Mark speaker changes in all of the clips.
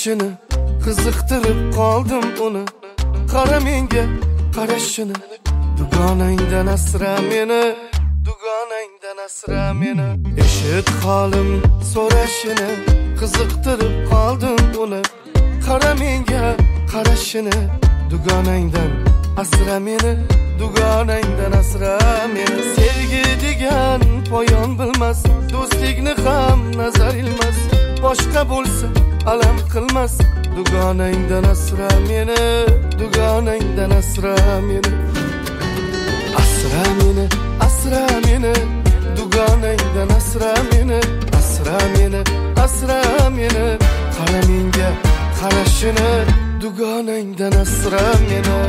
Speaker 1: qarashini, qiziqtirib qoldim uni. Qara menga qarashini, dugonangdan asra meni, dugonangdan asra meni. Eshit holim so'rashini, qiziqtirib qoldim uni. Qara menga qarashini, dugonangdan asra meni, dugonangdan asra meni. Sevgi degan poyon bilmas, do'stlikni ham nazar ilmas. Boshqa bo'lsa alam qilmas, dugonangdan asra meni, dugonangdan asra meni. Asra meni, asra meni, dugonangdan asra meni, asra meni, asra meni. Qara menga qarashini, dugonangdan asra meni.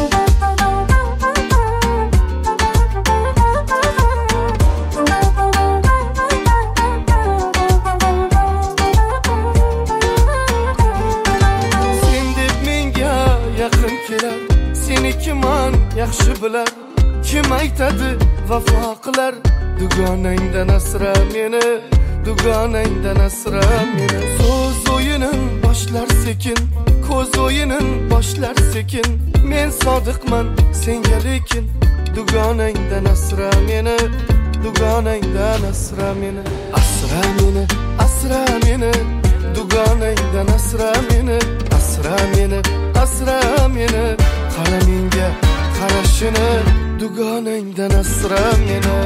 Speaker 1: Seni kimman yaxshi bilar, kim aytadi vafo qilar. Dugonangdan asra meni, dugonangdan asra meni. So'z o'yinim boshlar sekin, ko'z o'yinim boshlar sekin. Men sodiqman senga lekin, dugonangdan asra meni, dugonangdan asra meni. Asra meni, asra meni, dugonangdan asra meni, asra meni, asra meni. Qara menga qarashini, dugonangdan asra meni.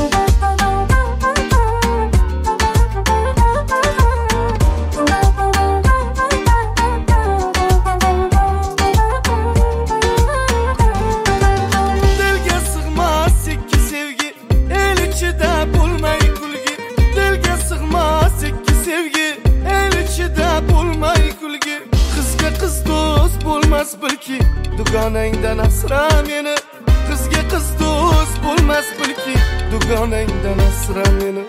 Speaker 1: Dilga sig'mas ikki sevgi, el ichida bo'lmay kulgi. Dilga sig'mas ikki sevgi, el ichida bo'lmay kulgi. Qizga qiz do'st bo'lmas bilki, dugonangdan asra meni. Qizga qiz do'st bo'lmas bilki, dugonangdan asra meni.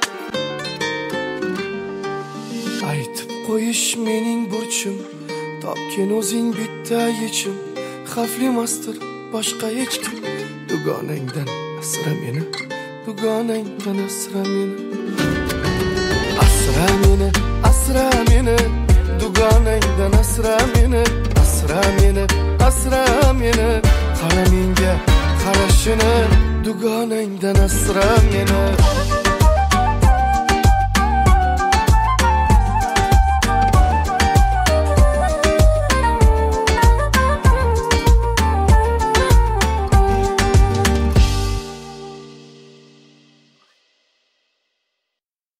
Speaker 1: Aytib qo'yish mening burchim, topgin o'zing bitta yechim. Xavfli emasdir boshqa hech kim, dugonangdan asra meni, dugonangdan asra meni. Asra meni, asra meni, dugonangdan asra meni, asra meni, asra meni. Qara menga qarashini, dugonangdan asra meni.